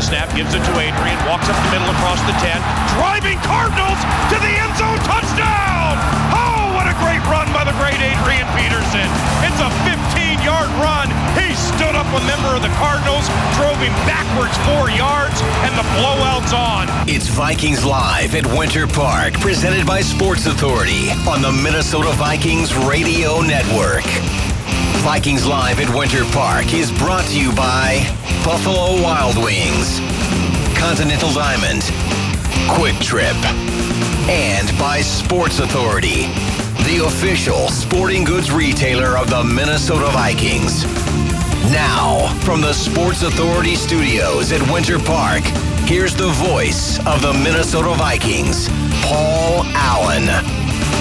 the snap, gives it to Adrian, walks up the middle across the 10, driving Cardinals to the end zone, touchdown! Oh, what a great run by the great Adrian Peterson. It's a 15-yard run. He stood up a member of the Cardinals, drove him backwards 4 yards, and the blowout's on. It's Vikings Live at Winter Park, presented by Sports Authority on the Minnesota Vikings Radio Network. Vikings Live at Winter Park is brought to you by Buffalo Wild Wings, Continental Diamond, Quick Trip, and by Sports Authority, the official sporting goods retailer of the Minnesota Vikings. Now, from the Sports Authority studios at Winter Park, here's the voice of the Minnesota Vikings, Paul Allen.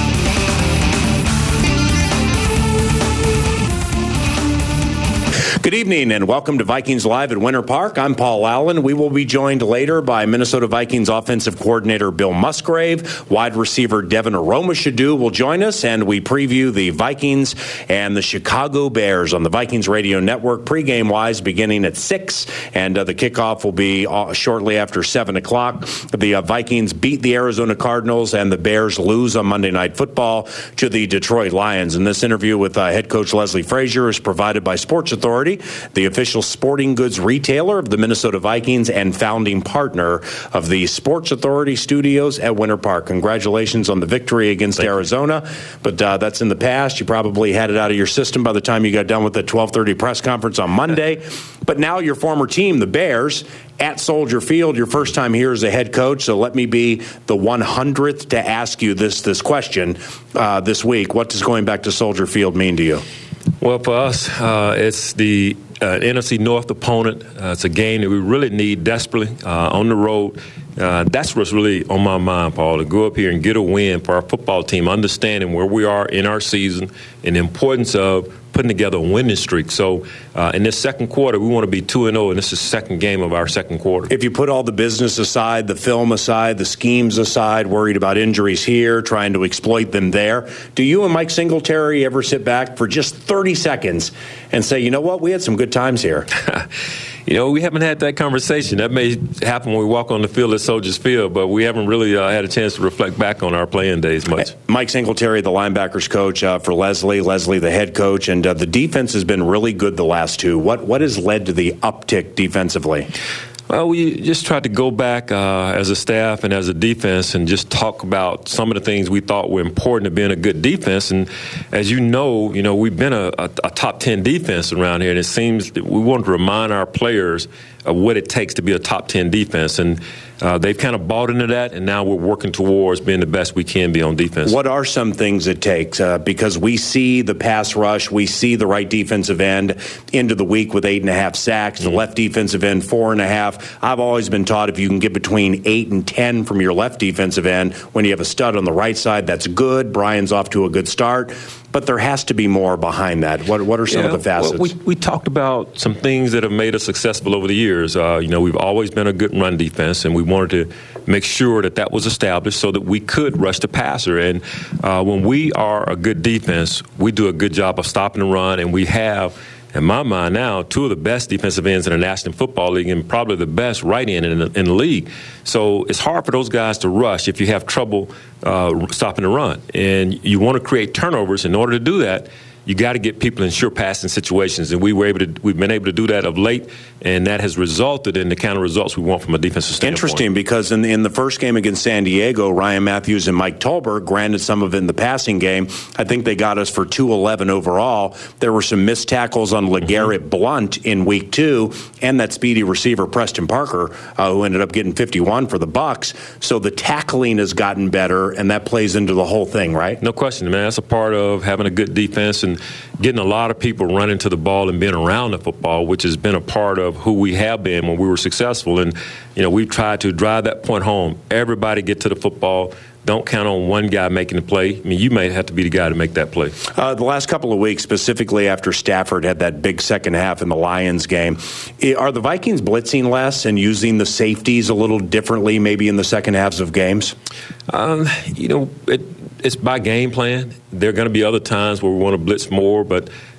Good evening and welcome to Vikings Live at Winter Park. I'm Paul Allen. We will be joined later by Minnesota Vikings offensive coordinator Bill Musgrave. Wide receiver Devin Aromashodu will join us, and we preview the Vikings and the Chicago Bears on the Vikings Radio Network pregame-wise beginning at 6, and the kickoff will be shortly after 7 o'clock. The Vikings beat the Arizona Cardinals, and the Bears lose on Monday Night Football to the Detroit Lions. And this interview with head coach Leslie Frazier is provided by Sports Authority, the official sporting goods retailer of the Minnesota Vikings and founding partner of the Sports Authority studios at Winter Park. Congratulations on the victory against Arizona, but that's in the past. You probably had it out of your system by the time you got done with the 12:30 press conference on Monday. But now your former team, the Bears, at Soldier Field, your first time here as a head coach, so let me be the 100th to ask you this question this week. What does going back to Soldier Field mean to you? Well, for us, it's the NFC North opponent. It's a game that we really need desperately on the road. That's what's really on my mind, Paul, to go up here and get a win for our football team, understanding where we are in our season and the importance of putting together a winning streak. So in this second quarter, we want to be 2-0, and this is the second game of our second quarter. If you put all the business aside, the film aside, the schemes aside, worried about injuries here, trying to exploit them there, do you and Mike Singletary ever sit back for just 30 seconds and say, you know what, we had some good times here? You know, we haven't had that conversation. That may happen when we walk on the field at Soldiers Field, but we haven't really had a chance to reflect back on our playing days much. Mike Singletary, the linebackers coach for Leslie, the head coach, and the defense has been really good the last two. What has led to the uptick defensively? Well, we just tried to go back as a staff and as a defense and just talk about some of the things we thought were important to being a good defense. And as you know, we've been a top 10 defense around here, and it seems that we want to remind our players of what it takes to be a top 10 defense. And they've kind of bought into that, and now we're working towards being the best we can be on defense. What are some things it takes? Because we see the pass rush, we see the right defensive end into the week with 8.5 sacks, the left defensive end 4.5. I've always been taught if you can get between 8 and 10 from your left defensive end, when you have a stud on the right side, that's good. Brian's off to a good start. But there has to be more behind that. What are some of the facets? Well, we talked about some things that have made us successful over the years. We've always been a good run defense, and we wanted to make sure that was established so that we could rush the passer. And when we are a good defense, we do a good job of stopping the run, and we have, in my mind now, two of the best defensive ends in the National Football League and probably the best right end in the league. So it's hard for those guys to rush if you have trouble stopping the run. And you want to create turnovers. In order to do that, you got to get people in sure passing situations, and we've been able to do that of late, and that has resulted in the kind of results we want from a defensive standpoint. Interesting, because in the first game against San Diego, Ryan Matthews and Mike Tolbert, granted some of it in the passing game, I think they got us for 211 overall. There were some missed tackles on LeGarrette Blount in week 2, and that speedy receiver Preston Parker, who ended up getting 51 for the Bucs. So the tackling has gotten better, and that plays into the whole thing, right? No question, man. That's a part of having a good defense and getting a lot of people running to the ball and being around the football, which has been a part of who we have been when we were successful. And, we've tried to drive that point home. Everybody get to the football. Don't count on one guy making the play. I mean, you may have to be the guy to make that play. The last couple of weeks, specifically after Stafford had that big second half in the Lions game, are the Vikings blitzing less and using the safeties a little differently maybe in the second halves of games? It's by game plan. There are going to be other times where we want to blitz more, but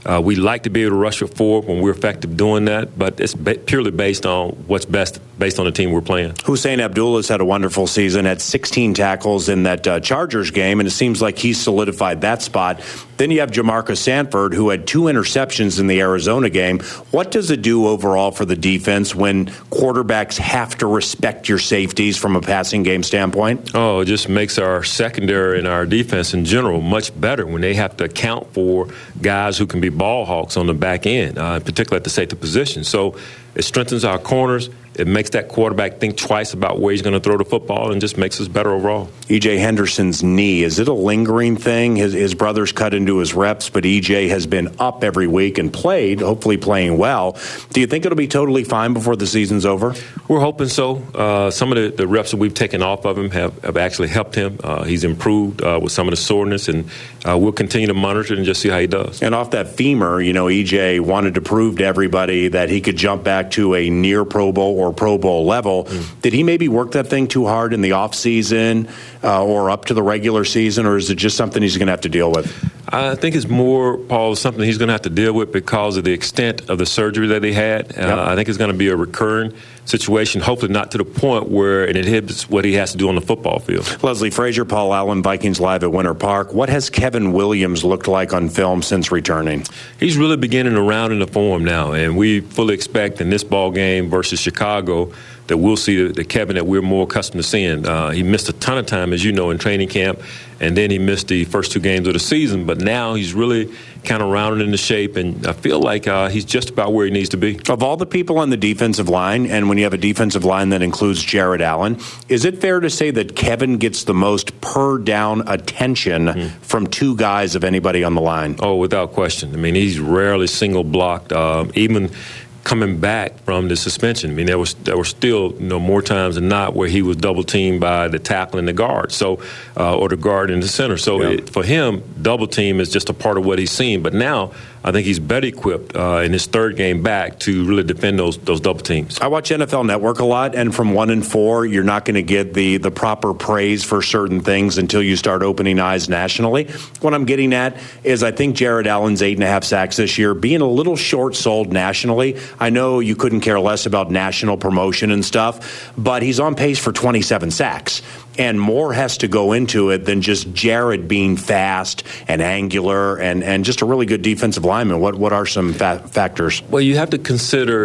We like to be able to rush it forward when we're effective doing that, but it's purely based on what's best based on the team we're playing. Hussein Abdullah's had a wonderful season, had 16 tackles in that Chargers game, and it seems like he's solidified that spot. Then you have Jamarcus Sanford, who had 2 interceptions in the Arizona game. What does it do overall for the defense when quarterbacks have to respect your safeties from a passing game standpoint? Oh, it just makes our secondary and our defense in general much better when they have to account for guys who can be ball hawks on the back end, particularly at the safety position. So it strengthens our corners. It makes that quarterback think twice about where he's going to throw the football and just makes us better overall. E.J. Henderson's knee, is it a lingering thing? His brother's cut into his reps, but E.J. has been up every week and played, hopefully playing well. Do you think it'll be totally fine before the season's over? We're hoping so. Some of the reps that we've taken off of him have actually helped him. He's improved with some of the soreness, and we'll continue to monitor it and just see how he does. And off that femur, E.J. wanted to prove to everybody that he could jump back to a near Pro Bowl or Pro Bowl level. Did he maybe work that thing too hard in the offseason or up to the regular season, or is it just something he's going to have to deal with? I think it's more, Paul, something he's going to have to deal with because of the extent of the surgery that he had. I think it's going to be a recurring situation, hopefully not to the point where it inhibits what he has to do on the football field. Leslie Frazier, Paul Allen, Vikings Live at Winter Park. What has Kevin Williams looked like on film since returning? He's really beginning to round into form now, and we fully expect in this ball game versus Chicago that we'll see the Kevin that we're more accustomed to seeing. He missed a ton of time, as you know, in training camp, and then he missed the first 2 games of the season. But now he's really kind of rounded into shape, and I feel like he's just about where he needs to be. Of all the people on the defensive line, and when you have a defensive line that includes Jared Allen, is it fair to say that Kevin gets the most per-down attention from 2 guys of anybody on the line? Oh, without question. I mean, he's rarely single-blocked, even coming back from the suspension. I mean, there were still more times than not where he was double teamed by the tackle and the guard, or the guard and the center. So for him, double team is just a part of what he's seen. But now I think he's better equipped in his 3rd game back to really defend those double teams. I watch NFL Network a lot, and from 1 and 4, you're not going to get the proper praise for certain things until you start opening eyes nationally. What I'm getting at is I think Jared Allen's 8.5 sacks this year being a little short-sold nationally. I know you couldn't care less about national promotion and stuff, but he's on pace for 27 sacks. And more has to go into it than just Jared being fast and angular and just a really good defensive lineman. What are some factors? Well, you have to consider,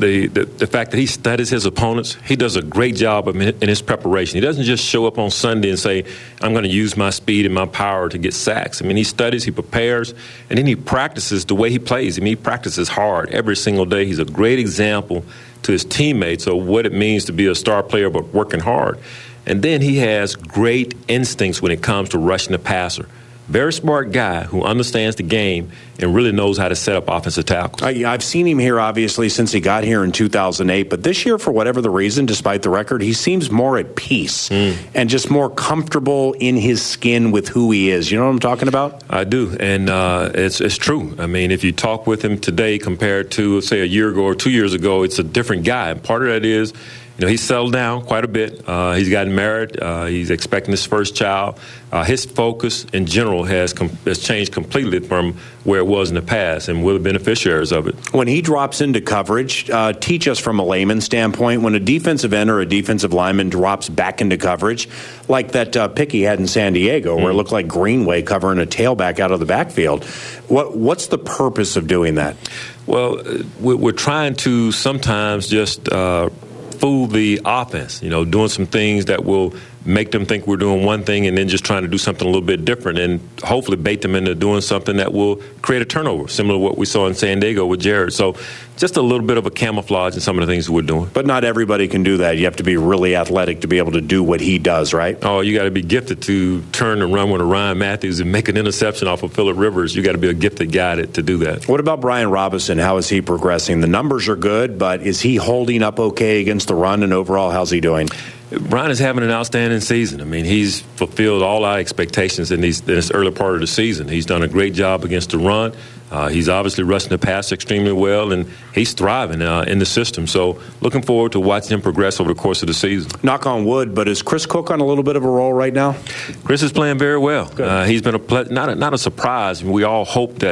the fact that he studies his opponents. He does a great job in his preparation. He doesn't just show up on Sunday and say, I'm going to use my speed and my power to get sacks. I mean, he studies, he prepares, and then he practices the way he plays. I mean, he practices hard every single day. He's a great example to his teammates of what it means to be a star player but working hard. And then he has great instincts when it comes to rushing the passer. Very smart guy who understands the game and really knows how to set up offensive tackles. I've seen him here, obviously, since he got here in 2008. But this year, for whatever the reason, despite the record, he seems more at peace and just more comfortable in his skin with who he is. You know what I'm talking about? I do, and it's true. I mean, if you talk with him today compared to, say, a year ago or 2 years ago, it's a different guy. And part of that is, he's settled down quite a bit. He's gotten married. He's expecting his first child. His focus in general has changed completely from where it was in the past, and we're the beneficiaries of it. When he drops into coverage, teach us from a layman standpoint, when a defensive end or a defensive lineman drops back into coverage, like that pick he had in San Diego, where it looked like Greenway covering a tailback out of the backfield. What's the purpose of doing that? Well, we're trying to sometimes just fool the offense, doing some things that will make them think we're doing one thing and then just trying to do something a little bit different and hopefully bait them into doing something that will create a turnover, similar to what we saw in San Diego with Jared. So just a little bit of a camouflage in some of the things we're doing. But not everybody can do that. You have to be really athletic to be able to do what he does, right? Oh, you got to be gifted to turn and run with a Ryan Matthews and make an interception off of Phillip Rivers. You got to be a gifted guy to do that. What about Brian Robinson? How is he progressing? The numbers are good, but is he holding up okay against the run, and overall, how's he doing? Brian is having an outstanding season. I mean, he's fulfilled all our expectations in this early part of the season. He's done a great job against the run. He's obviously rushing the pass extremely well, and he's thriving in the system. So looking forward to watching him progress over the course of the season. Knock on wood, but is Chris Cook on a little bit of a roll right now? Chris is playing very well. He's been not a surprise. We all hope that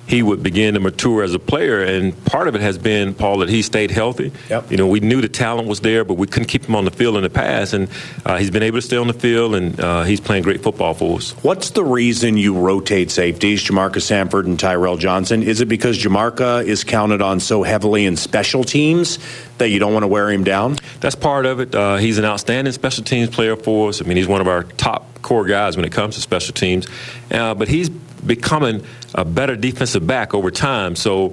he would begin to mature as a player. And part of it has been, Paul, that he stayed healthy. Yep. You know, we knew the talent was there, but we couldn't keep him on the field in the past. And he's been able to stay on the field, and he's playing great football for us. What's the reason you rotate safeties, Jamarca Sanford and Tyrell Johnson? Is it because Jamarca is counted on so heavily in special teams that you don't want to wear him down? That's part of it. He's an outstanding special teams player for us. I mean, he's one of our top core guys when it comes to special teams. But he's becoming a better defensive back over time. So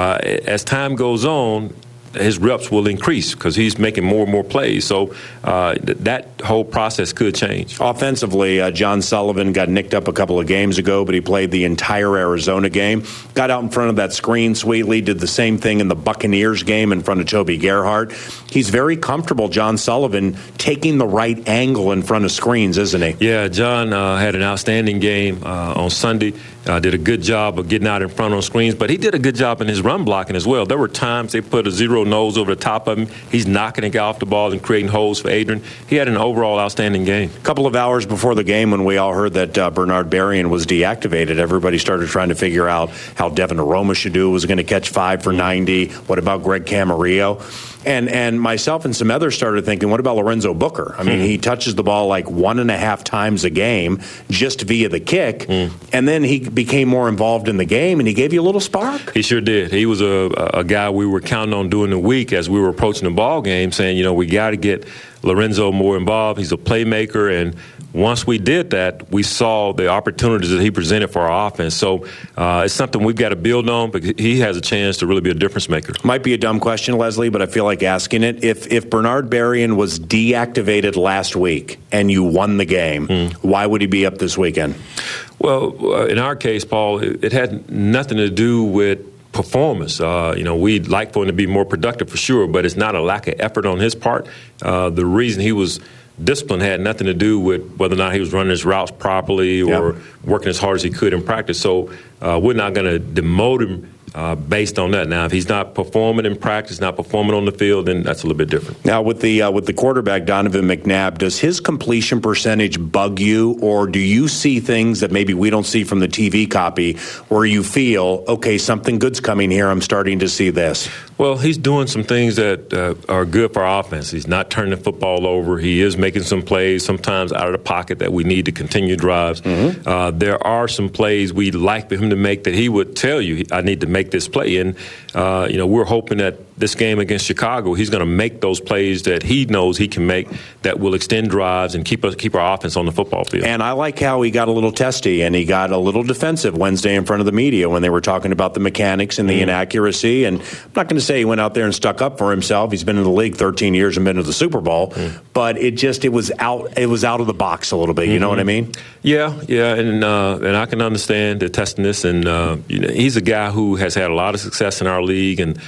as time goes on, his reps will increase because he's making more and more plays. So that whole process could change. Offensively, John Sullivan got nicked up a couple of games ago, but he played the entire Arizona game. Got out in front of that screen sweetly, did the same thing in the Buccaneers game in front of Toby Gerhart. He's very comfortable, John Sullivan, taking the right angle in front of screens, isn't he? Yeah, John had an outstanding game on Sunday. Did a good job of getting out in front on screens, but he did a good job in his run blocking as well. There were times they put a zero nose over the top of him. He's knocking it off the ball and creating holes for Adrian. He had an overall outstanding game. A couple of hours before the game, when we all heard that Bernard Berrian was deactivated, everybody started trying to figure out how Devin Aroma-Shadu was going to catch 5 for 90. What about Greg Camarillo? And myself and some others started thinking, what about Lorenzo Booker? I mean, he touches the ball like 1.5 times a game just via the kick, and then he became more involved in the game, and he gave you a little spark. He sure did. He was a guy we were counting on during the week as we were approaching the ball game, saying, you know, we got to get Lorenzo more involved. He's a playmaker, and once we did that, we saw the opportunities that he presented for our offense. So it's something we've got to build on, because he has a chance to really be a difference maker. Might be a dumb question, Leslie, but I feel like asking it. If Bernard Berrian was deactivated last week and you won the game, why would he be up this weekend? Well, in our case, Paul, it had nothing to do with performance. You know, we'd like for him to be more productive for sure, but it's not a lack of effort on his part. The reason he was discipline had nothing to do with whether or not he was running his routes properly or working as hard as he could in practice. So we're not going to demote him based on that. Now, if he's not performing in practice, not performing on the field, then that's a little bit different. Now, with the quarterback, Donovan McNabb, does his completion percentage bug you, or do you see things that maybe we don't see from the TV copy where you feel, okay, something good's coming here, I'm starting to see this? Well, he's doing some things that are good for our offense. He's not turning the football over. He is making some plays, sometimes out of the pocket, that we need to continue drives. There are some plays we'd like for him to make that he would tell you, I need to make this play. And, you know, we're hoping that this game against Chicago, he's going to make those plays that he knows he can make that will extend drives and keep our offense on the football field. And I like how he got a little testy and he got a little defensive Wednesday in front of the media when they were talking about the mechanics and the inaccuracy. And I'm not going to say he went out there and stuck up for himself. He's been in the league 13 years and been to the Super Bowl. But it was out of the box a little bit. You know what I mean? Yeah, and I can understand the testiness. And you know, he's a guy who has had a lot of success in our league, and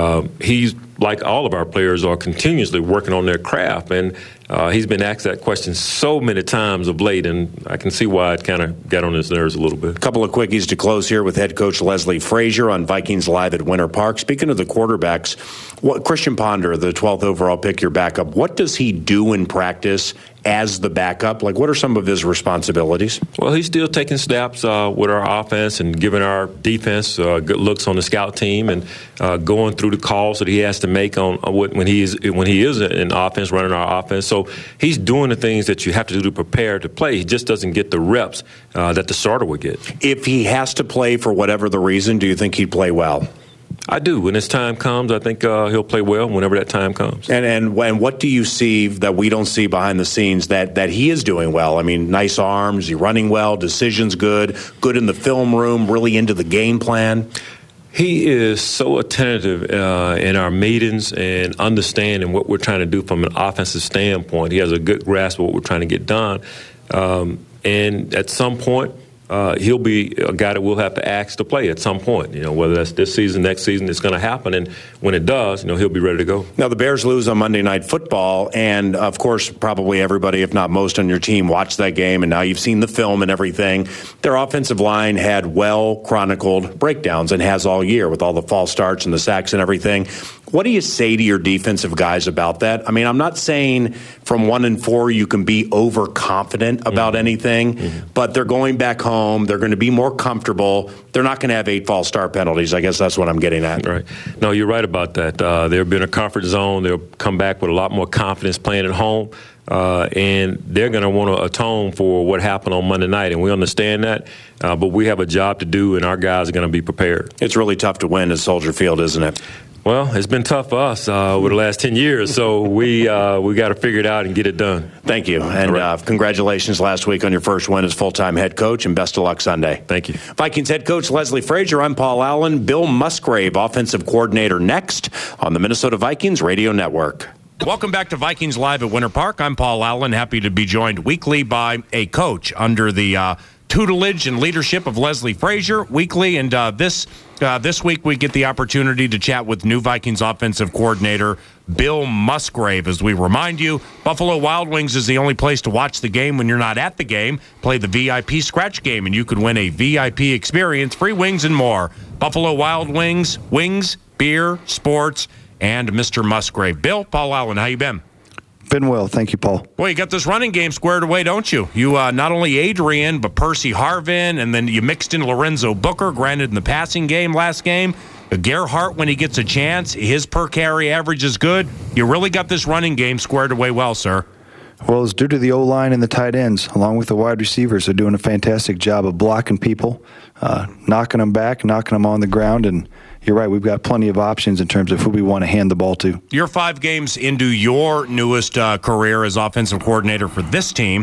he's, like all of our players, are continuously working on their craft. And he's been asked that question so many times of late, and I can see why it kind of got on his nerves a little bit. A couple of quickies to close here with head coach Leslie Frazier on Vikings Live at Winter Park. Speaking of the quarterbacks, Christian Ponder, the 12th overall pick, your backup, what does he do in practice as the backup? Like, what are some of his responsibilities? Well, he's still taking steps with our offense and giving our defense good looks on the scout team, and going through the calls that he has to make on when he is in offense, running our offense. So he's doing the things that you have to do to prepare to play. He just doesn't get the reps that the starter would get. If he has to play for whatever the reason, do you think he'd play well? I do. When his time comes, I think he'll play well whenever that time comes. And what do you see that we don't see behind the scenes that he is doing well? I mean, nice arms, he's running well, decisions good in the film room, really into the game plan. He is so attentive in our meetings and understanding what we're trying to do from an offensive standpoint. He has a good grasp of what we're trying to get done. And at some point, he'll be a guy that we'll have to ask to play at some point. You know, whether that's this season, next season, it's going to happen. And when it does, you know, he'll be ready to go. Now, the Bears lose on Monday Night Football, and of course, probably everybody, if not most on your team, watched that game, and now you've seen the film and everything. Their offensive line had well-chronicled breakdowns and has all year with all the false starts and the sacks and everything. What do you say to your defensive guys about that? I mean, I'm not saying from 1-4 you can be overconfident about anything, but they're going back home home. They're going to be more comfortable. They're not going to have 8 false start penalties. I guess that's what I'm getting at. Right. No, you're right about that. They'll be in a comfort zone. They'll come back with a lot more confidence playing at home. And they're going to want to atone for what happened on Monday night, and we understand that. But we have a job to do, and our guys are going to be prepared. It's really tough to win at Soldier Field, isn't it? Well, it's been tough for us over the last 10 years, so we got to figure it out and get it done. Thank you, and congratulations last week on your first win as full-time head coach, and best of luck Sunday. Thank you. Vikings head coach Leslie Frazier, I'm Paul Allen. Bill Musgrave, offensive coordinator, next on the Minnesota Vikings Radio Network. Welcome back to Vikings Live at Winter Park. I'm Paul Allen, happy to be joined weekly by a coach under the tutelage and leadership of Leslie Frazier weekly, and this week we get the opportunity to chat with new Vikings offensive coordinator Bill Musgrave. As we remind you, Buffalo Wild Wings is the only place to watch the game when you're not at the game. Play the VIP scratch game and you could win a VIP experience, free wings and more. Buffalo Wild Wings, wings, beer, sports, and Mr. Musgrave. Bill, Paul Allen, how you been? Been well, thank you, Paul. Well, you got this running game squared away, don't you? You not only Adrian, but Percy Harvin, and then you mixed in Lorenzo Booker, granted in the passing game last game. Gerhart, when he gets a chance, his per-carry average is good. You really got this running game squared away well, sir. Well, it's due to the O-line and the tight ends, along with the wide receivers. They're doing a fantastic job of blocking people, knocking them back, knocking them on the ground, and you're right, we've got plenty of options in terms of who we want to hand the ball to. You're 5 games into your newest career as offensive coordinator for this team,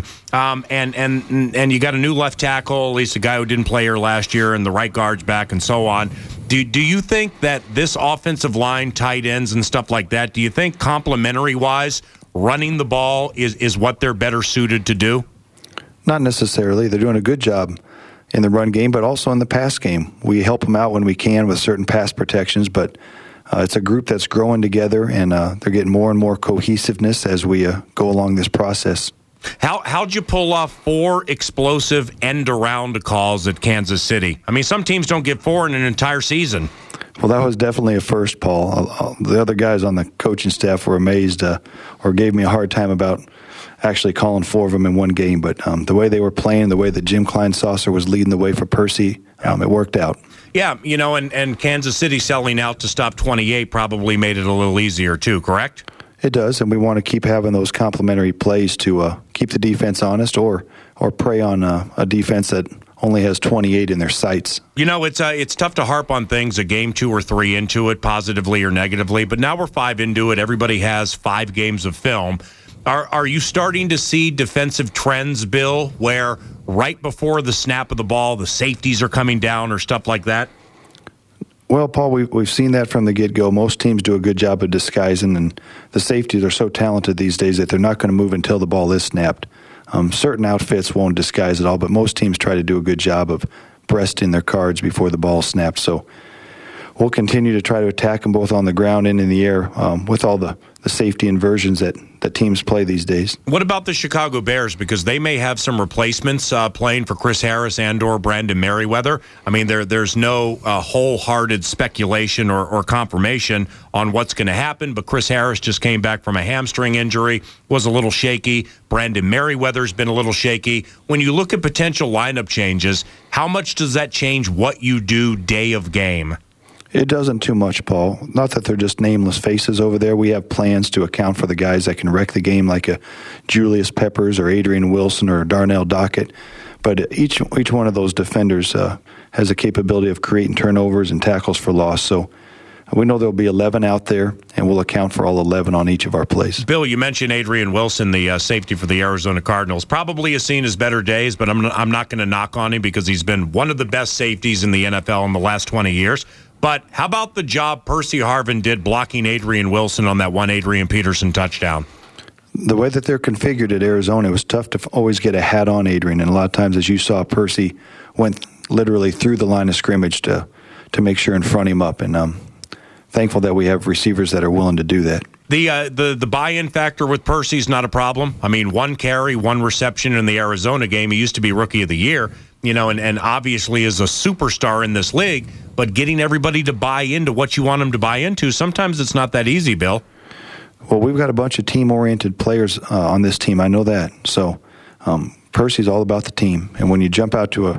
and you got a new left tackle, at least a guy who didn't play here last year, and the right guard's back and so on. Do you think that this offensive line, tight ends and stuff like that, do you think complementary-wise, running the ball is what they're better suited to do? Not necessarily. They're doing a good job in the run game, but also in the pass game. We help them out when we can with certain pass protections, but it's a group that's growing together, and they're getting more and more cohesiveness as we go along this process. How'd you pull off 4 explosive end-around calls at Kansas City? I mean, some teams don't get 4 in an entire season. Well, that was definitely a first, Paul. The other guys on the coaching staff were amazed or gave me a hard time about actually calling 4 of them in one game. But the way they were playing, the way that Jim Kleinsasser was leading the way for Percy, it worked out. Yeah, and Kansas City selling out to stop 28 probably made it a little easier too, correct? It does, and we want to keep having those complementary plays to keep the defense honest or prey on a defense that only has 28 in their sights. It's tough to harp on things a game 2 or 3 into it, positively or negatively, but now we're 5 into it. Everybody has 5 games of film. Are you starting to see defensive trends, Bill, where right before the snap of the ball, the safeties are coming down or stuff like that? Well, Paul, we've seen that from the get-go. Most teams do a good job of disguising, and the safeties are so talented these days that they're not going to move until the ball is snapped. Certain outfits won't disguise it all, but most teams try to do a good job of breasting their cards before the ball snaps. So we'll continue to try to attack them both on the ground and in the air with all the safety inversions that teams play these days. What about the Chicago Bears? Because they may have some replacements playing for Chris Harris and or Brandon Merriweather. I mean, there's no wholehearted speculation or confirmation on what's going to happen, but Chris Harris just came back from a hamstring injury, was a little shaky. Brandon Merriweather's been a little shaky. When you look at potential lineup changes, how much does that change what you do day of game? It doesn't too much, Paul. Not that they're just nameless faces over there. We have plans to account for the guys that can wreck the game, like a Julius Peppers or Adrian Wilson or Darnell Dockett. But each one of those defenders has a capability of creating turnovers and tackles for loss. So we know there'll be 11 out there, and we'll account for all 11 on each of our plays. Bill, you mentioned Adrian Wilson, the safety for the Arizona Cardinals. Probably has seen his better days, but I'm not going to knock on him because he's been one of the best safeties in the NFL in the last 20 years. But how about the job Percy Harvin did blocking Adrian Wilson on that one Adrian Peterson touchdown? The way that they're configured at Arizona, it was tough to always get a hat on Adrian. And a lot of times, as you saw, Percy went literally through the line of scrimmage to make sure and front him up. And thankful that we have receivers that are willing to do that. The buy-in factor with Percy's not a problem. I mean, 1 carry, 1 reception in the Arizona game. He used to be Rookie of the Year, and obviously is a superstar in this league. But getting everybody to buy into what you want them to buy into, sometimes it's not that easy, Bill. Well, we've got a bunch of team-oriented players on this team. I know that. So Percy's all about the team. And when you jump out to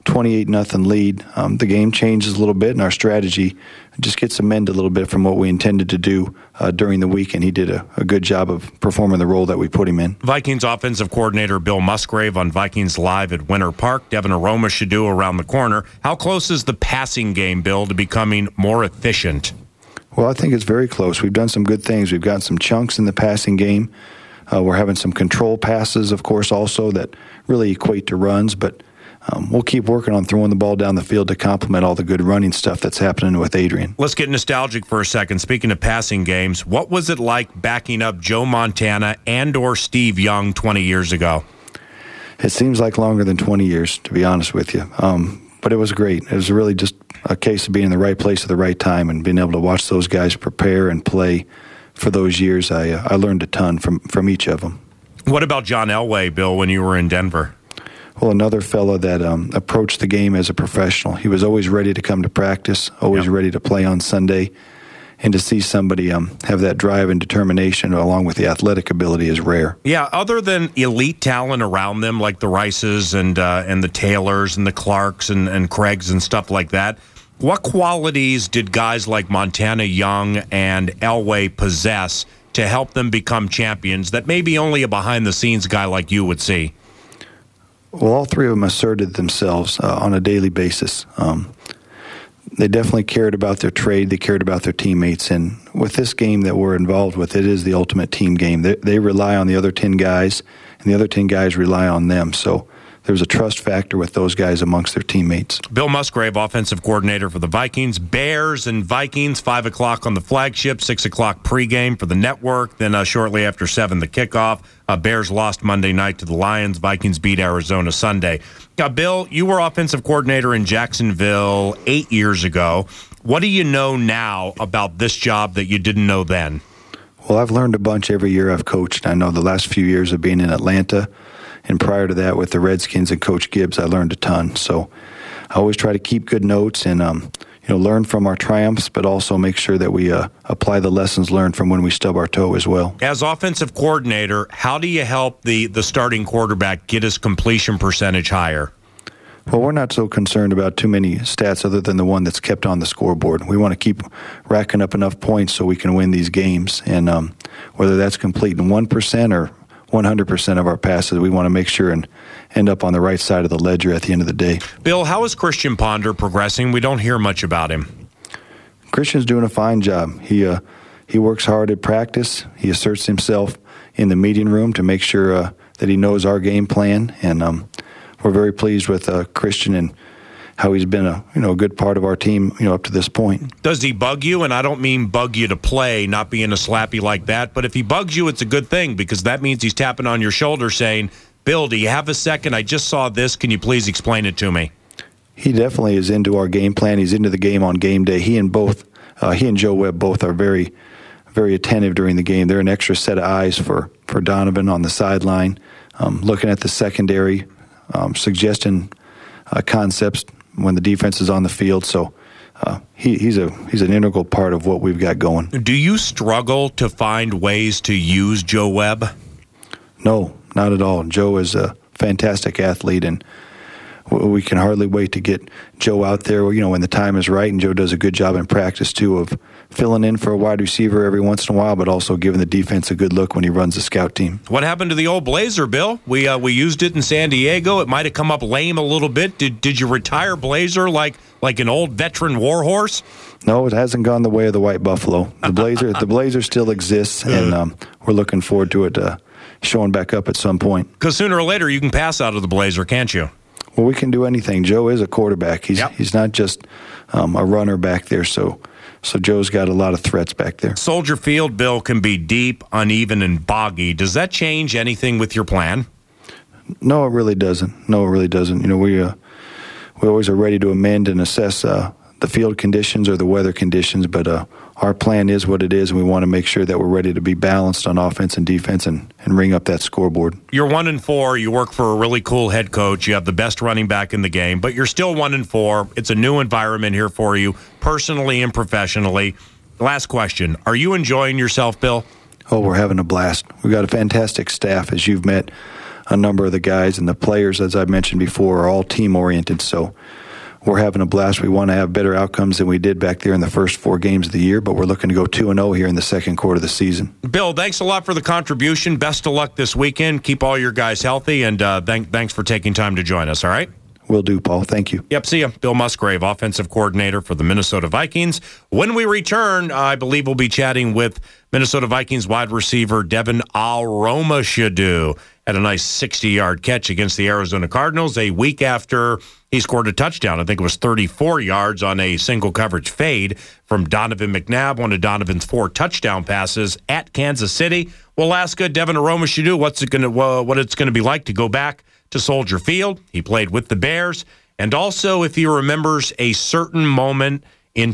28-0 lead, the game changes a little bit, and our strategy just gets amended a little bit from what we intended to do during the week, and he did a good job of performing the role that we put him in. Vikings offensive coordinator Bill Musgrave on Vikings Live at Winter Park. Devin Aroma-Shadu around the corner. How close is the passing game, Bill, to becoming more efficient? Well, I think it's very close. We've done some good things. We've gotten some chunks in the passing game. We're having some control passes, of course, also that really equate to runs, but we'll keep working on throwing the ball down the field to complement all the good running stuff that's happening with Adrian. Let's get nostalgic for a second. Speaking of passing games, what was it like backing up Joe Montana and/or Steve Young 20 years ago? It seems like longer than 20 years, to be honest with you. But it was great. It was really just a case of being in the right place at the right time and being able to watch those guys prepare and play for those years. I learned a ton from each of them. What about John Elway, Bill, when you were in Denver? Well, another fellow that approached the game as a professional. He was always ready to come to practice, always ready to play on Sunday. And to see somebody have that drive and determination along with the athletic ability is rare. Yeah, other than elite talent around them like the Rices and the Taylors and the Clarks and Craigs and stuff like that, what qualities did guys like Montana, Young, and Elway possess to help them become champions that maybe only a behind-the-scenes guy like you would see? Well, all three of them asserted themselves on a daily basis. They definitely cared about their trade. They cared about their teammates. And with this game that we're involved with, it is the ultimate team game. They rely on the other 10 guys, and the other 10 guys rely on them. So there's a trust factor with those guys amongst their teammates. Bill Musgrave, offensive coordinator for the Vikings. Bears and Vikings, 5 o'clock on the flagship, 6 o'clock pregame for the network. Then shortly after 7, the kickoff. Bears lost Monday night to the Lions. Vikings beat Arizona Sunday. Bill, you were offensive coordinator in Jacksonville 8 years ago. What do you know now about this job that you didn't know then? Well, I've learned a bunch every year I've coached. I know the last few years of being in Atlanta, and prior to that with the Redskins and Coach Gibbs, I learned a ton. So I always try to keep good notes and learn from our triumphs, but also make sure that we apply the lessons learned from when we stub our toe as well. As offensive coordinator, how do you help the starting quarterback get his completion percentage higher? Well, we're not so concerned about too many stats other than the one that's kept on the scoreboard. We want to keep racking up enough points so we can win these games. And whether that's completing 1% or 100% of our passes, we want to make sure and end up on the right side of the ledger at the end of the day. Bill, how is Christian Ponder progressing? We don't hear much about him. Christian's doing a fine job. He works hard at practice. He asserts himself in the meeting room to make sure that he knows our game plan. And we're very pleased with Christian and how he's been a good part of our team up to this point. Does he bug you? And I don't mean bug you to play, not being a slappy like that, but if he bugs you, it's a good thing because that means he's tapping on your shoulder saying, Bill, do you have a second? I just saw this. Can you please explain it to me? He definitely is into our game plan. He's into the game on game day. He and Joe Webb both are very, very attentive during the game. They're an extra set of eyes for Donovan on the sideline, looking at the secondary, suggesting concepts when the defense is on the field. So he's an integral part of what we've got going. Do you struggle to find ways to use Joe Webb? No, not at all. Joe is a fantastic athlete, and we can hardly wait to get Joe out there, when the time is right. And Joe does a good job in practice, too, of filling in for a wide receiver every once in a while, but also giving the defense a good look when he runs the scout team. What happened to the old Blazer, Bill? We used it in San Diego. It might have come up lame a little bit. Did you retire Blazer like an old veteran warhorse? No, it hasn't gone the way of the White Buffalo. The Blazer still exists, and we're looking forward to it showing back up at some point. Because sooner or later you can pass out of the Blazer, can't you? Well, we can do anything. Joe is a quarterback. He's not just a runner back there, so Joe's got a lot of threats back there. Soldier Field, Bill, can be deep, uneven, and boggy. Does that change anything with your plan? No, it really doesn't. We always are ready to amend and assess the field conditions or the weather conditions, but our plan is what it is, and we want to make sure that we're ready to be balanced on offense and defense and ring up that scoreboard. You're 1-4. You work for a really cool head coach. You have the best running back in the game, but you're still 1-4. It's a new environment here for you, personally and professionally. Last question. Are you enjoying yourself, Bill? Oh, we're having a blast. We've got a fantastic staff, as you've met. a number of the guys, and the players, as I mentioned before, are all team-oriented. So we're having a blast. We want to have better outcomes than we did back there in the first 4 games of the year, but we're looking to go 2-0 here in the second quarter of the season. Bill, thanks a lot for the contribution. Best of luck this weekend. Keep all your guys healthy, and thanks for taking time to join us, all right? Will do, Paul. Thank you. Yep, see ya. Bill Musgrave, offensive coordinator for the Minnesota Vikings. When we return, I believe we'll be chatting with Minnesota Vikings wide receiver Devin Aromashodu. Had a nice 60-yard catch against the Arizona Cardinals a week after he scored a touchdown. I think it was 34 yards on a single coverage fade from Donovan McNabb, one of Donovan's 4 touchdown passes at Kansas City. We'll ask Devin Aromashodu what it's going to be like to go back to Soldier Field. He played with the Bears. And also, if he remembers a certain moment in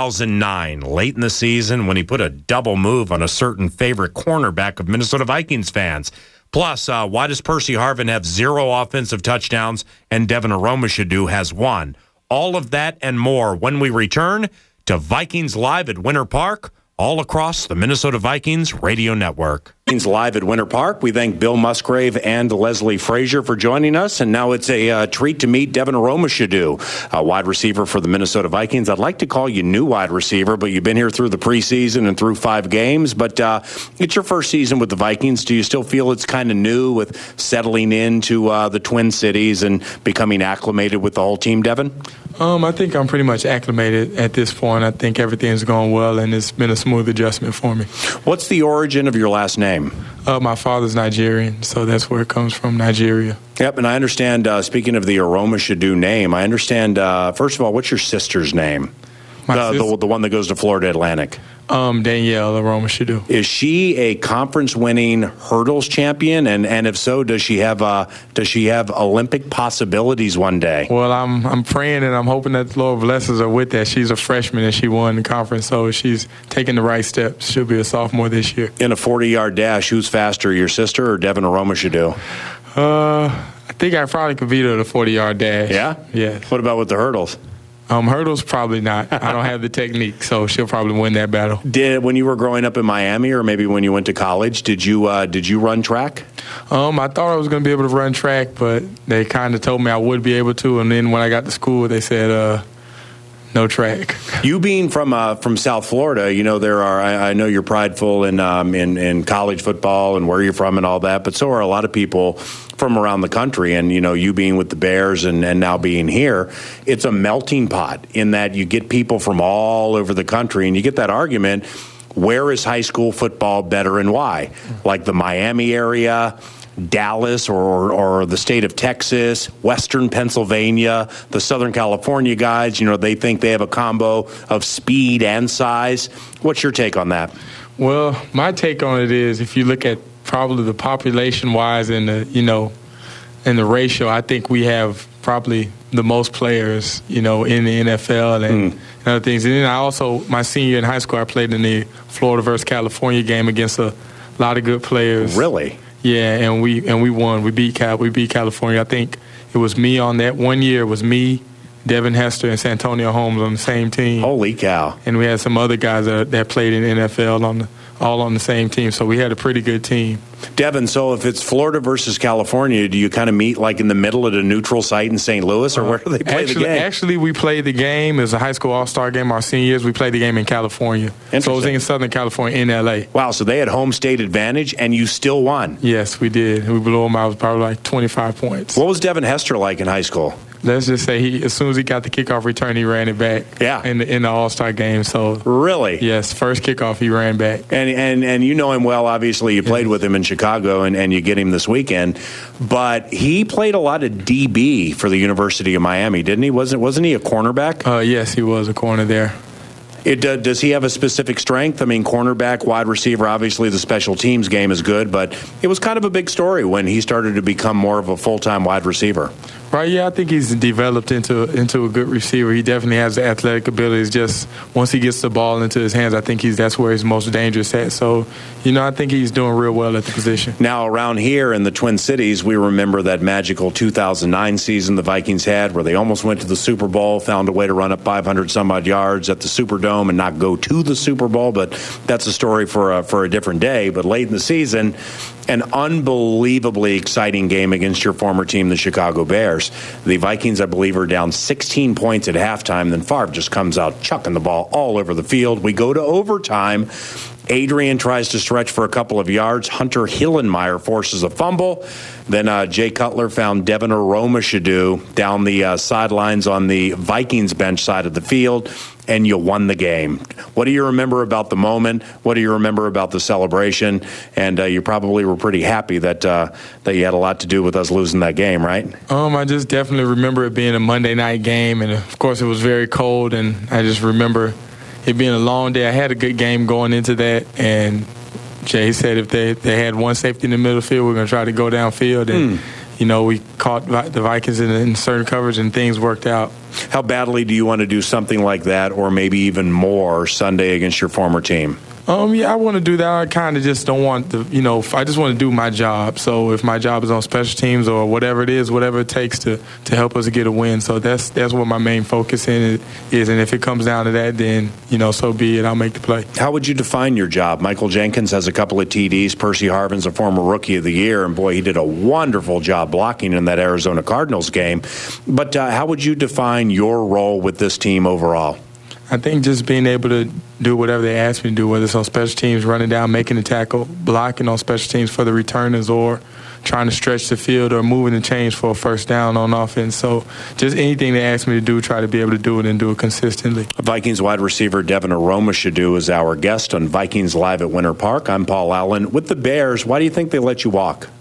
2009, late in the season, when he put a double move on a certain favorite cornerback of Minnesota Vikings fans. Plus, why does Percy Harvin have 0 offensive touchdowns and Devin Aromashodu has 1? All of that and more when we return to Vikings Live at Winter Park, all across the Minnesota Vikings radio network. Live at Winter Park. We thank Bill Musgrave and Leslie Frazier for joining us. And now it's a treat to meet Devin Aromashodu, a wide receiver for the Minnesota Vikings. I'd like to call you new wide receiver, but you've been here through the preseason and through 5 games. But it's your first season with the Vikings. Do you still feel it's kind of new with settling into the Twin Cities and becoming acclimated with the whole team, Devin? I think I'm pretty much acclimated at this point. I think everything's going well, and it's been a smooth adjustment for me. What's the origin of your last name? My father's Nigerian, so that's where it comes from, Nigeria. Yep, and I understand, speaking of the Aromashodu name, I understand, first of all, what's your sister's name? The one that goes to Florida Atlantic. Danielle Aromashodu. Is she a conference-winning hurdles champion? And if so, does she have Olympic possibilities one day? Well, I'm praying and I'm hoping that the Lord blesses her with that. She's a freshman and she won the conference, so she's taking the right steps. She'll be a sophomore this year. In a 40-yard dash, who's faster, your sister or Devin Aromashodu? I think I probably could beat her at a 40-yard dash. Yeah? Yeah. What about with the hurdles? Hurdles, probably not. I don't have the technique, so she'll probably win that battle. When you were growing up in Miami, or maybe when you went to college, did you run track? I thought I was going to be able to run track, but they kind of told me I would be able to. And then when I got to school, they said no track. You being from South Florida, you know I know you're prideful in college football and where you're from and all that, but so are a lot of people from around the country. And you being with the Bears and now being here, it's a melting pot in that you get people from all over the country, and you get that argument, where is high school football better and why? Like the Miami area, Dallas or the state of Texas, Western Pennsylvania, the Southern California guys, they think they have a combo of speed and size. What's your take on that? Well, my take on it is, if you look at probably the population-wise and and the ratio, I think we have probably the most players, in the NFL and other things. And then I also, my senior year in high school, I played in the Florida versus California game against a lot of good players. Really? Yeah, and we won. We beat California. I think it was me on that one year. It was me, Devin Hester, and Santonio Holmes on the same team. Holy cow! And we had some other guys that played in the NFL all on the same team. So we had a pretty good team. Devin, so if it's Florida versus California, do you kind of meet like in the middle at a neutral site in St. Louis, or where do they play the game? Actually, we played the game. It was a high school all-star game. Our senior years, we played the game in California. So it was in Southern California, in L.A. Wow, so they had home state advantage, and you still won. Yes, we did. We blew them out. It was probably like 25 points. What was Devin Hester like in high school? Let's just say as soon as he got the kickoff return, he ran it back. Yeah. In the All-Star game. So really? Yes, first kickoff he ran back. And you know him well, obviously. You played with him in Chicago, and you get him this weekend. But he played a lot of DB for the University of Miami, didn't he? Wasn't he a cornerback? Yes, he was a corner there. Does he have a specific strength? I mean, cornerback, wide receiver, obviously the special teams game is good, but it was kind of a big story when he started to become more of a full-time wide receiver. Right, yeah, I think he's developed into a good receiver. He definitely has the athletic abilities. Just once he gets the ball into his hands, I think that's where he's most dangerous at. So, I think he's doing real well at the position. Now, around here in the Twin Cities, we remember that magical 2009 season the Vikings had where they almost went to the Super Bowl, found a way to run up 500-some-odd yards at the Superdome and not go to the Super Bowl, but that's a story for a different day. But late in the season, an unbelievably exciting game against your former team, the Chicago Bears. The Vikings, I believe, are down 16 points at halftime. Then Favre just comes out chucking the ball all over the field. We go to overtime. Adrian tries to stretch for a couple of yards. Hunter Hillenmeyer forces a fumble. Then Jay Cutler found Devin Aromashadu down the sidelines on the Vikings bench side of the field, and you won the game. What do you remember about the moment? What do you remember about the celebration? And you probably were pretty happy that you had a lot to do with us losing that game, right? I just definitely remember it being a Monday night game, and of course it was very cold, and I just remember it being a long day. I had a good game going into that, and Jay said if they had one safety in the middle of the field, we're going to try to go downfield. And, we caught the Vikings in certain coverage, and things worked out. How badly do you want to do something like that, or maybe even more, Sunday against your former team? I want to do that. I kind of just don't want I just want to do my job. So if my job is on special teams or whatever it is, whatever it takes to help us get a win. So that's what my main focus is. And if it comes down to that, then, so be it. I'll make the play. How would you define your job? Michael Jenkins has a couple of TDs. Percy Harvin's a former Rookie of the Year. And, boy, he did a wonderful job blocking in that Arizona Cardinals game. But how would you define your role with this team overall? I think just being able to do whatever they ask me to do, whether it's on special teams, running down, making the tackle, blocking on special teams for the returners, or trying to stretch the field or moving the chains for a first down on offense. So just anything they ask me to do, try to be able to do it and do it consistently. Vikings wide receiver Devin Aromashadu is our guest on Vikings Live at Winter Park. I'm Paul Allen. With the Bears, why do you think they let you walk?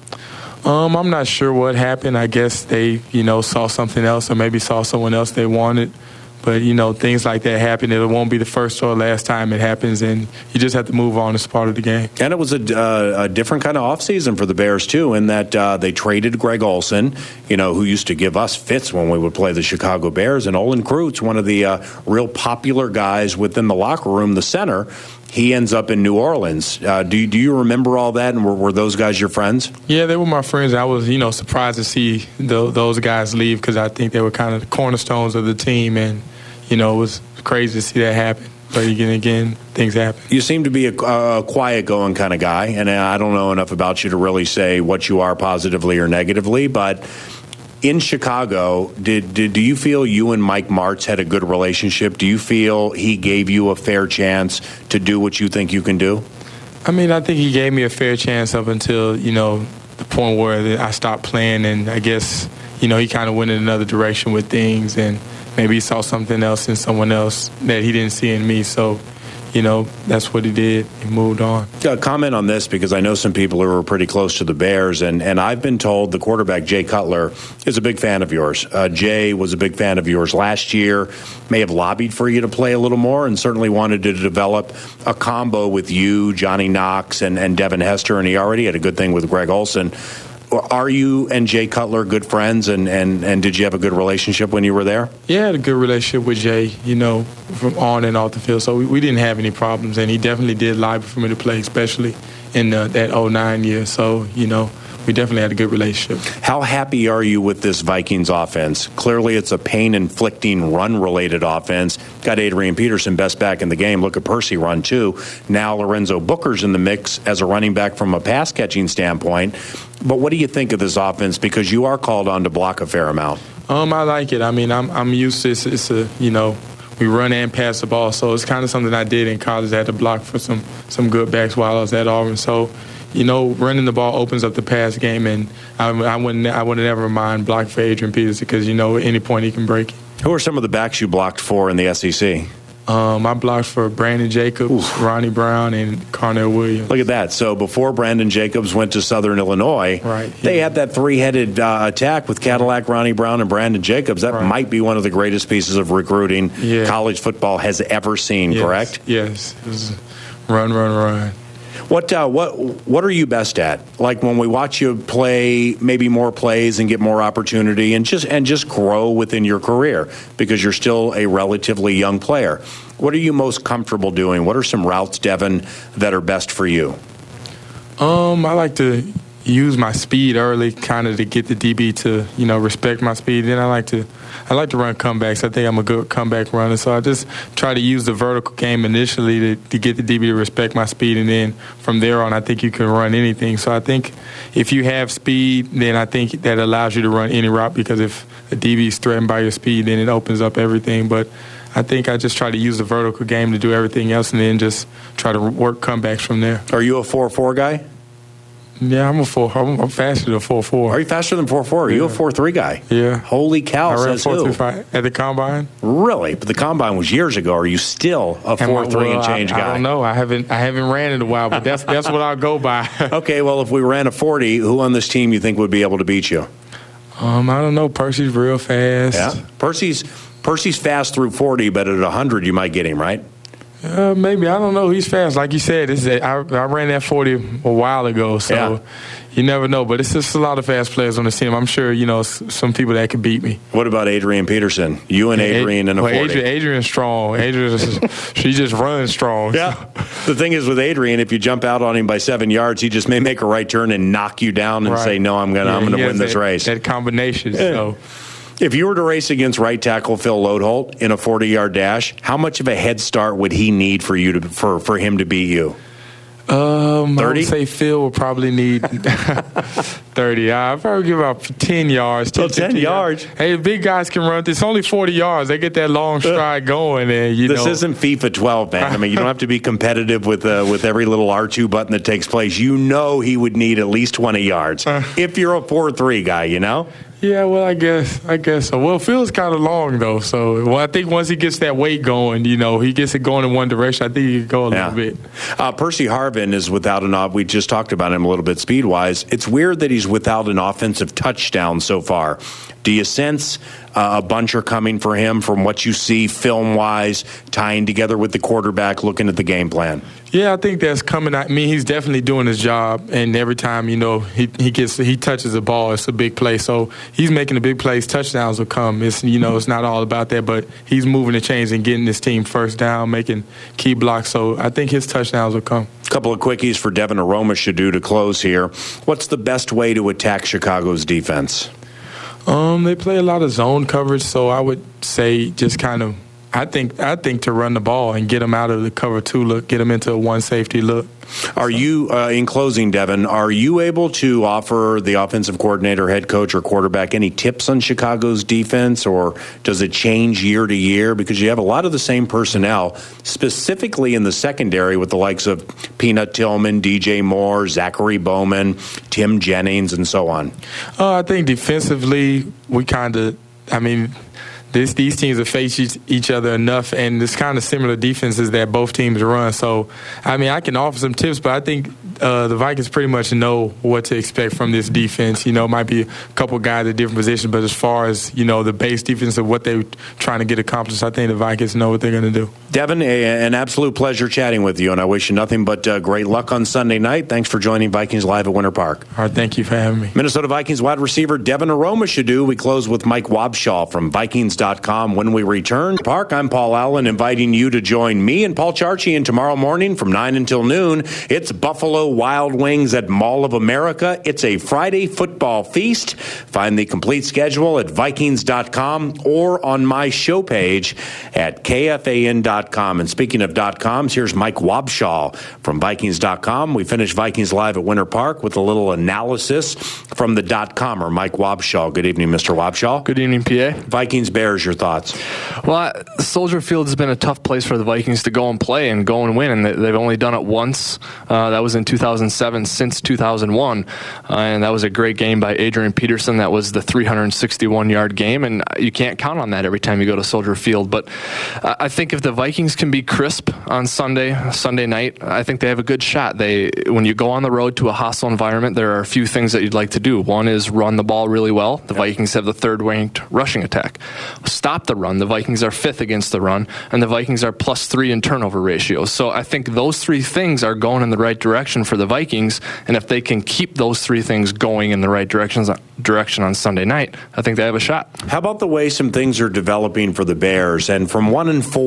I'm not sure what happened. I guess they, saw something else or maybe saw someone else they wanted. But, things like that happen. It won't be the first or last time it happens, and you just have to move on. It's part of the game. And it was a different kind of offseason for the Bears, too, in that they traded Greg Olsen, who used to give us fits when we would play the Chicago Bears. And Olin Kreutz, one of the real popular guys within the locker room, the center, he ends up in New Orleans. Do you remember all that, and were those guys your friends? Yeah, they were my friends. I was, surprised to see those guys leave because I think they were kind of the cornerstones of the team, and, it was crazy to see that happen. But again, things happen. You seem to be a quiet-going kind of guy, and I don't know enough about you to really say what you are positively or negatively, but in Chicago, do you feel you and Mike Martz had a good relationship? Do you feel he gave you a fair chance to do what you think you can do? I think he gave me a fair chance up until, the point where I stopped playing, and I guess, he kind of went in another direction with things, and maybe he saw something else in someone else that he didn't see in me. So, that's what he did. He moved on. Comment on this, because I know some people who are pretty close to the Bears, and I've been told the quarterback, Jay Cutler, is a big fan of yours. Jay was a big fan of yours last year, may have lobbied for you to play a little more, and certainly wanted to develop a combo with you, Johnny Knox, and Devin Hester, and he already had a good thing with Greg Olsen. Are you and Jay Cutler good friends, and did you have a good relationship when you were there? Yeah, I had a good relationship with Jay, from on and off the field. So we didn't have any problems, and he definitely did lobby for me to play, especially in that 2009 year. So, we definitely had a good relationship. How happy are you with this Vikings offense? Clearly, it's a pain-inflicting, run-related offense. Got Adrian Peterson, best back in the game. Look at Percy run, too. Now Lorenzo Booker's in the mix as a running back from a pass-catching standpoint. But what do you think of this offense? Because you are called on to block a fair amount. I like it. I'm used to it. It's we run and pass the ball. So it's kind of something I did in college. I had to block for some good backs while I was at Auburn. So, running the ball opens up the pass game, and I wouldn't ever mind blocking for Adrian Peterson because, at any point he can break it. Who are some of the backs you blocked for in the SEC? I blocked for Brandon Jacobs, Ronnie Brown, and Carnell Williams. Look at that. So before Brandon Jacobs went to Southern Illinois, right, they had that three-headed attack with Cadillac, Ronnie Brown, and Brandon Jacobs. That might be one of the greatest pieces of recruiting college football has ever seen, correct? Yes. It was run. What are you best at? Like when we watch you play maybe more plays and get more opportunity and just grow within your career because you're still a relatively young player. What are you most comfortable doing? What are some routes, Devin, that are best for you? I like to, use my speed early, kind of to get the DB to, respect my speed. Then I like to run comebacks. I think I'm a good comeback runner, so I just try to use the vertical game initially to get the DB to respect my speed, and then from there on, I think you can run anything. So I think if you have speed, then I think that allows you to run any route, because if the DB is threatened by your speed, then it opens up everything. But I think I just try to use the vertical game to do everything else, and then just try to work comebacks from there. Are you a 4.4 guy? Yeah, I'm I'm faster than 4.4. Are you faster than 4.4? Are you a 4.3 guy? Yeah. Holy cow, I ran says who? 4.35 at the Combine. Really? But the Combine was years ago. Are you still a 4.3 and change guy? I don't know. I haven't ran in a while, but that's what I'll go by. Okay, well, if we ran a 40, who on this team you think would be able to beat you? I don't know. Percy's real fast. Yeah. Percy's fast through 40, but at 100 you might get him, right? Maybe. I don't know. He's fast. Like you said, I ran that 40 a while ago, so you never know. But it's just a lot of fast players on the team. I'm sure, some people that could beat me. What about Adrian Peterson? You and Adrian in a 40. Adrian's strong. She just runs strong. Yeah. The thing is with Adrian, if you jump out on him by 7 yards, he just may make a right turn and knock you down and say, no, I'm gonna win this race. That combination. Yeah. So. If you were to race against right tackle Phil Lodeholt in a 40-yard dash, how much of a head start would he need for him to beat you? 30? I would say Phil would probably need 30. I'd probably give about 10 yards. 10 yards? Hey, big guys can run. It's only 40 yards. They get that long stride going. And, this isn't FIFA 12, man. I mean, you don't have to be competitive with every little R2 button that takes place. He would need at least 20 yards if you're a 4.3 guy, Yeah, well, I guess so. Well, Phil's kind of long, though. So I think once he gets that weight going, he gets it going in one direction, I think he can go a little bit. Percy Harvin is without we just talked about him a little bit speed-wise. It's weird that he's without an offensive touchdown so far. Do you sense a bunch are coming for him from what you see film-wise, tying together with the quarterback, looking at the game plan? Yeah, I think that's coming. I mean, he's definitely doing his job, and every time he touches the ball, it's a big play. So he's making the big plays. Touchdowns will come. It's it's not all about that, but he's moving the chains and getting his team first down, making key blocks. So I think his touchdowns will come. A couple of quickies for Devin Aroma-Shadu to close here. What's the best way to attack Chicago's defense? They play a lot of zone coverage, so I would say just kind of. I think to run the ball and get them out of the cover 2 look, get them into a 1 safety look. Are you, in closing, Devin, are you able to offer the offensive coordinator, head coach, or quarterback any tips on Chicago's defense, or does it change year to year? Because you have a lot of the same personnel, specifically in the secondary with the likes of Peanut Tillman, DJ Moore, Zachary Bowman, Tim Jennings, and so on. I think defensively we these teams have faced each other enough, and it's kind of similar defenses that both teams run. So, I can offer some tips, but I think the Vikings pretty much know what to expect from this defense. It might be a couple guys at different positions, but as far as, the base defense of what they're trying to get accomplished, I think the Vikings know what they're going to do. Devin, an absolute pleasure chatting with you, and I wish you nothing but great luck on Sunday night. Thanks for joining Vikings Live at Winter Park. All right, thank you for having me. Minnesota Vikings wide receiver Devin Aroma-Shadu. We close with Mike Wobschall from Vikings.com. When we return, Park, I'm Paul Allen, inviting you to join me and Paul Charchian tomorrow morning from 9 until noon. It's Buffalo Wild Wings at Mall of America. It's a Friday football feast. Find the complete schedule at Vikings.com or on my show page at KFAN.com. And speaking of .coms, here's Mike Wobschall from Vikings.com. We finish Vikings Live at Winter Park with a little analysis from the .comer, Mike Wobschall. Good evening, Mr. Wobschall. Good evening, PA. Vikings Bears, your thoughts? Well, Soldier Field has been a tough place for the Vikings to go and play and go and win, and they've only done it once. That was in 2007 since 2001, and that was a great game by Adrian Peterson. That was the 361-yard game, and you can't count on that every time you go to Soldier Field. But I think if the Vikings can be crisp on Sunday night, I think they have a good shot. When you go on the road to a hostile environment, there are a few things that you'd like to do. One is run the ball really well. The Vikings have the third-ranked rushing attack. Stop the run. The Vikings are 5th against the run, and the Vikings are +3 in turnover ratios. So I think those 3 things are going in the right direction for the Vikings, and if they can keep those 3 things going in the right direction on Sunday night, I think they have a shot. How about the way some things are developing for the Bears? And from 1-4, you don't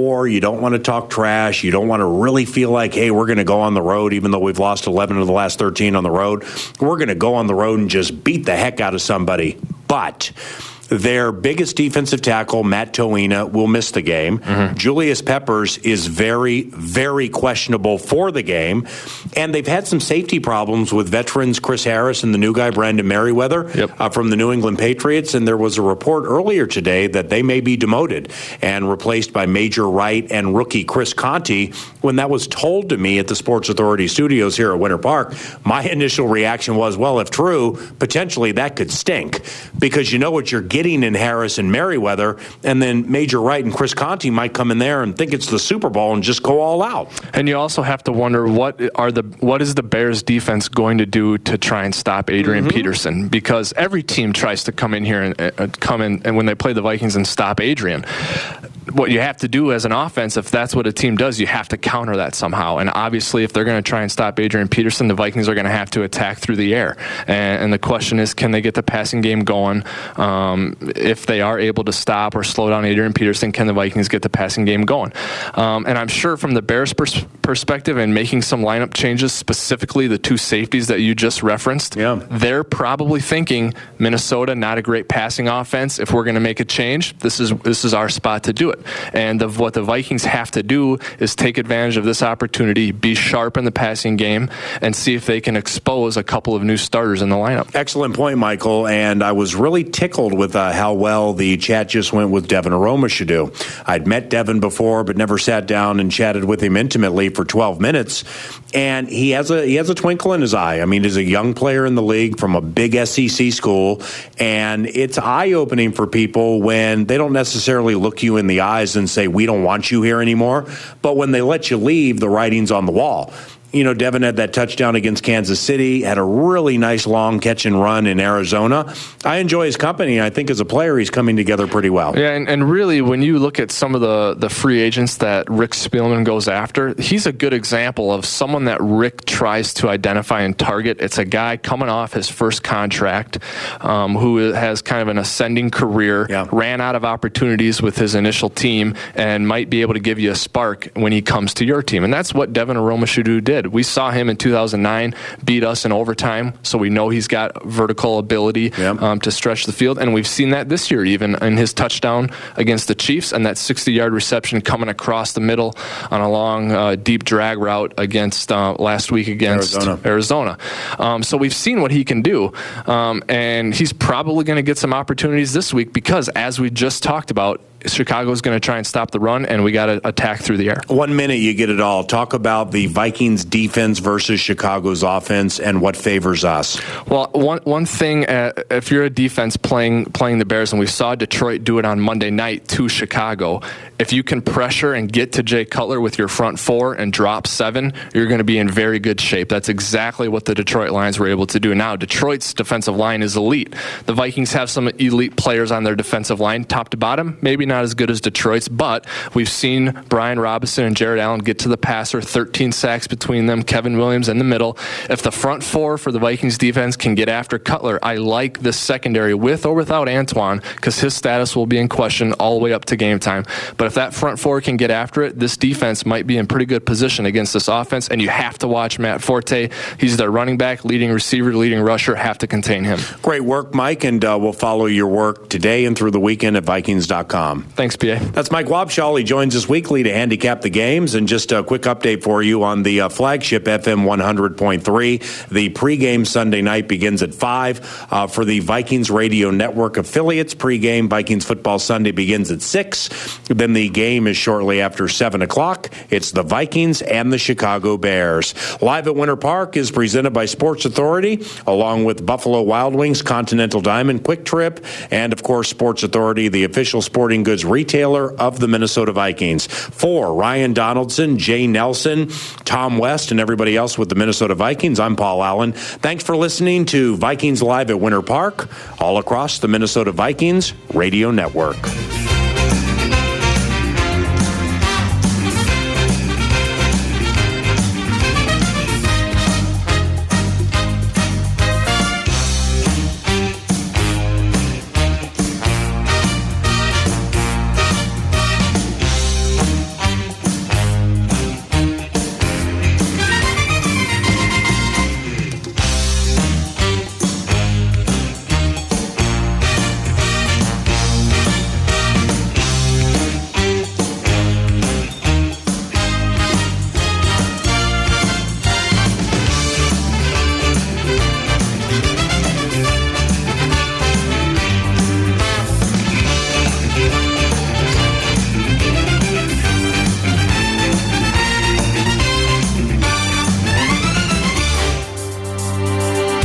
don't want to talk trash. You don't want to really feel like, hey, we're going to go on the road, even though we've lost 11 of the last 13 on the road. We're going to go on the road and just beat the heck out of somebody. But their biggest defensive tackle, Matt Toina, will miss the game. Mm-hmm. Julius Peppers is very, very questionable for the game. And they've had some safety problems with veterans Chris Harris and the new guy, Brandon Merriweather, from the New England Patriots. And there was a report earlier today that they may be demoted and replaced by Major Wright and rookie Chris Conti. When that was told to me at the Sports Authority studios here at Winter Park, my initial reaction was, well, if true, potentially that could stink, because you know what you're getting in Harris and Merriweather, and then Major Wright and Chris Conti might come in there and think it's the Super Bowl and just go all out. And you also have to wonder what is the Bears defense going to do to try and stop Adrian Peterson, because every team tries to come in here and when they play the Vikings and stop Adrian. What you have to do as an offense, if that's what a team does, you have to counter that somehow. And obviously, if they're going to try and stop Adrian Peterson, the Vikings are going to have to attack through the air. And the question is, can they get the passing game going? If they are able to stop or slow down Adrian Peterson, can the Vikings get the passing game going? And I'm sure from the Bears' perspective and making some lineup changes, specifically the two safeties that you just referenced, they're probably thinking, Minnesota, not a great passing offense. If we're going to make a change, this is our spot to do it. And what the Vikings have to do is take advantage of this opportunity, be sharp in the passing game, and see if they can expose a couple of new starters in the lineup. Excellent point, Michael. And I was really tickled with how well the chat just went with Devin Aromashadu. I'd met Devin before, but never sat down and chatted with him intimately for 12 minutes. And he has a twinkle in his eye. I mean, he's a young player in the league from a big SEC school, and it's eye-opening for people when they don't necessarily look you in the eyes and say, we don't want you here anymore. But when they let you leave, the writing's on the wall. You know, Devin had that touchdown against Kansas City, had a really nice long catch and run in Arizona. I enjoy his company. I think as a player, he's coming together pretty well. Yeah, and really, when you look at some of the free agents that Rick Spielman goes after, he's a good example of someone that Rick tries to identify and target. It's a guy coming off his first contract who has kind of an ascending career, ran out of opportunities with his initial team, and might be able to give you a spark when he comes to your team. And that's what Devin Aromashadu did. We saw him in 2009 beat us in overtime, so we know he's got vertical ability to stretch the field, and we've seen that this year even in his touchdown against the Chiefs and that 60-yard reception coming across the middle on a long, deep drag route against last week against Arizona. So we've seen what he can do, and he's probably going to get some opportunities this week because, as we just talked about, Chicago's going to try and stop the run, and we got to attack through the air. 1 minute, you get it all. Talk about the Vikings defense versus Chicago's offense and what favors us. Well, one thing, if you're a defense playing the Bears, and we saw Detroit do it on Monday night to Chicago, if you can pressure and get to Jay Cutler with your front four and drop 7, you're going to be in very good shape. That's exactly what the Detroit Lions were able to do. Now, Detroit's defensive line is elite. The Vikings have some elite players on their defensive line, top to bottom, maybe not as good as Detroit's, but we've seen Brian Robinson and Jared Allen get to the passer, 13 sacks between them, Kevin Williams in the middle. If the front four for the Vikings defense can get after Cutler, I like this secondary with or without Antoine, because his status will be in question all the way up to game time. But if that front four can get after it, this defense might be in pretty good position against this offense, and you have to watch Matt Forte. He's their running back, leading receiver, leading rusher, have to contain him. Great work, Mike, and we'll follow your work today and through the weekend at Vikings.com. Thanks, PA. That's Mike Wobschall. He joins us weekly to handicap the games. And just a quick update for you on the flagship FM 100.3. The pregame Sunday night begins at 5. For the Vikings Radio Network affiliates, pregame Vikings Football Sunday begins at 6. Then the game is shortly after 7 o'clock. It's the Vikings and the Chicago Bears. Live at Winter Park is presented by Sports Authority, along with Buffalo Wild Wings, Continental Diamond, Quick Trip, and, of course, Sports Authority, the official sporting goods retailer of the Minnesota Vikings. For Ryan Donaldson, Jay Nelson, Tom West, and everybody else with the Minnesota Vikings, I'm Paul Allen. Thanks for listening to Vikings Live at Winter Park, all across the Minnesota Vikings Radio Network.